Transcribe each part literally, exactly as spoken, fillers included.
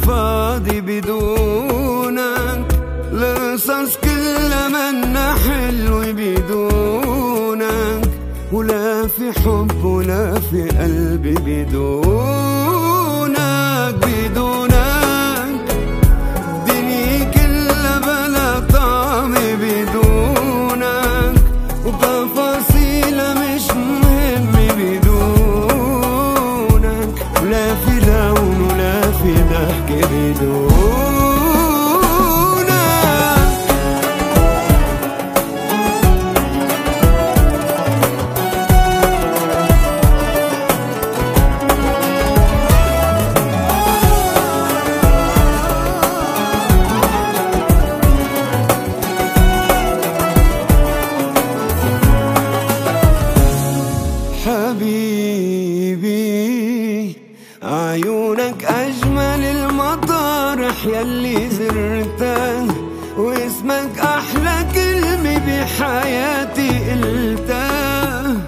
الفاضي بدونك، القصص كلها منا حلو بدونك، ولا في حب ولا في قلبي بدونك. بدونك الدنيا كلها بلا طعم بدونك، وتفاصيلها مش مهم بدونك، ولا في لون ولا في ضحك بدونك. حبيبي عيونك أجمل المطارح يلي زرتها، واسمك أحلى كلمة بحياتي قلتها.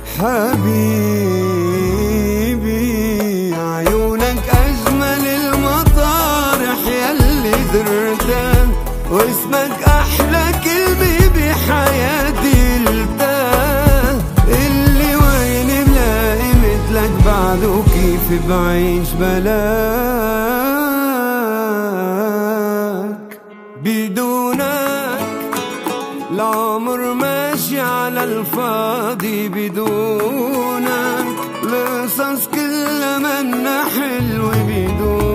حبيبي عيونك أجمل المطارح يلي زرتها، واسمك أحلى كلمة بحياتي قلتها. اللي وين ملاقي مثلك بعده، كيف بعيش بلاك. بدونك العمر ماشي على الفاضي بدونك، القصص كلها منا حلوة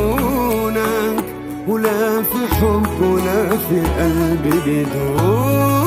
بدونك، ولا في حب ولا في قلبي بدونك.